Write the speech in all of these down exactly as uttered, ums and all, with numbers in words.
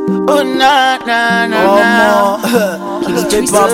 Oh na na na na. Paper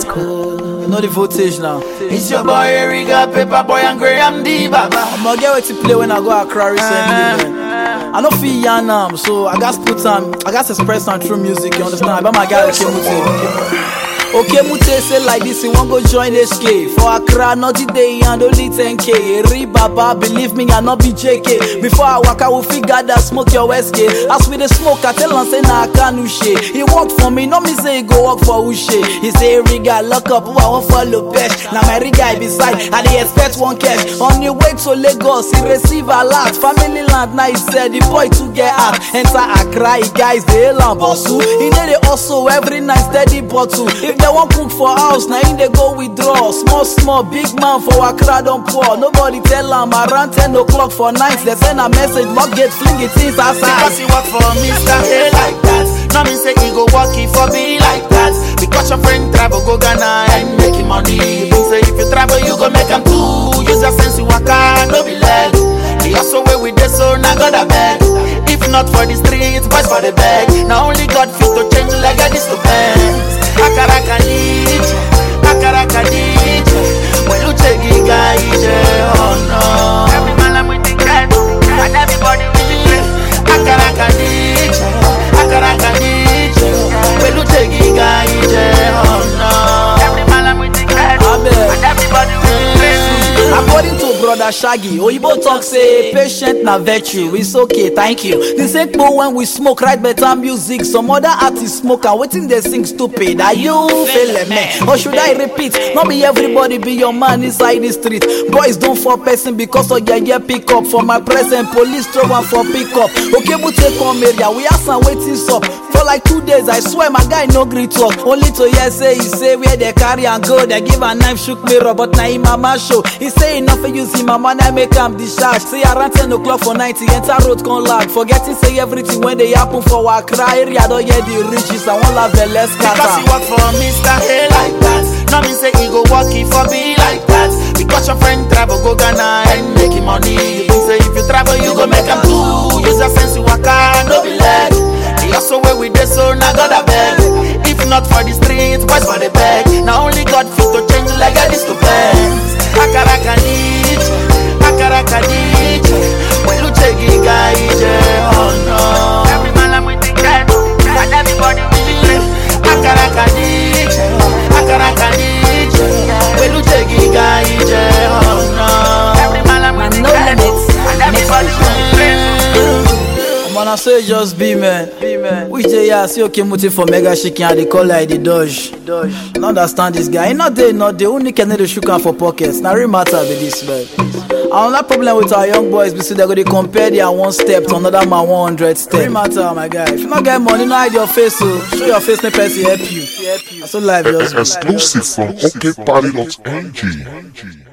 boy. You know the voltage now. It's your boy Eriga, Paper Boy and Graham D Baba. I'm gonna get what to play when I go Accra recently, man. I don't feel young now, so I got to put on, I got to express on through music. You understand? But my guy Okemute. Okay, Mute say like this, he won't go join H K. For Accra, not the day and only ten K. Eri Baba, believe me, I not be J K. Before I walk, I will figure that smoke your S K. As with the smoke, I tell him say nah, I can't do shit. He work for me, no me say he go work for Ushe. He say Riga, lock up, who I want follow best. Now my Riga beside, and they expect one cash. On the way to Lagos, he receive a lot. Family land, now he said the boy to get out. Enter Accra, he guys they lamb bosu. He need it also every night steady bottle. If they want cook for house, now in they go withdraw. Small, small, big man for Accra don't pour. Nobody tell him around ten o'clock for nights. They send a message, not get fling it in outside. Because he work for Mister Hey like that. No me say he go work it for me like that. Because your friend travel go Ghana and making money. You say if you travel you go make him too. Use your sense you work hard, no be leg. He also way with this so now God a beg. If not for the streets, boys for the bag. Now only God fit to change like a this to pants. Akaraka nije, akaraka nije. When you take it guy, oh no. Every man I'm with the cat, and everybody with the cat. Akaraka nije, akaraka nije. When you take it guy, oh no. Every man I'm with the cat, and everybody with the cat. According to brother Shaggy, Oyibo talk say patient na virtue. It's okay, thank you. This ain't go when we smoke right better music. Some other artists smoke and waiting they sing stupid. Are you feeling me? Or should I repeat? Not be everybody be your man inside the street. Boys don't for person because of your yeah pick up. For my present police throw one for pick up. Okay, we take on area. We have some waiting up. For like two days, I swear my guy no great talk. Only to hear say he say where they carry and go. They give a knife shook mirror, but now in mama show. He say enough for you see my man I make him discharge. Say around ten o'clock for night he enter road con lag. Forgetting say everything when they happen for Accra area. Don't hear the riches. I won't laugh the less cat. Because he work for Mister Hey like that. No me say he go work it for me like that. Because your friend travel go Ghana and make him money. You say if you travel you go make him too. Use your sense you work hard, no be leg. He also way with this so now God a beg. If not for the streets, boys for the bag. Now only God fit to change like a this to pants. Akaraka nije, akaraka nije. When you take it guy, oh no. Every man I'm with the cat, and everybody with the cat. Akaraka nije, akaraka nije. When you take it guy, oh no. Every man I'm with the cat, and everybody with the cat. Man, I say just be man. Be man. Which day I see Okemute for Mega Shaking and they call like the Doge. Doge. I don't understand this guy. He not there, not the only can they shook for pockets. Now real matter with this man. Another problem with our young boys, we see they go to compare their one step to another man one hundred step. Real matter, my guy. If you not get money, no hide your face. So show your face, no person help you. Help you. That's so live, just Exclusive from O K Party dot N G.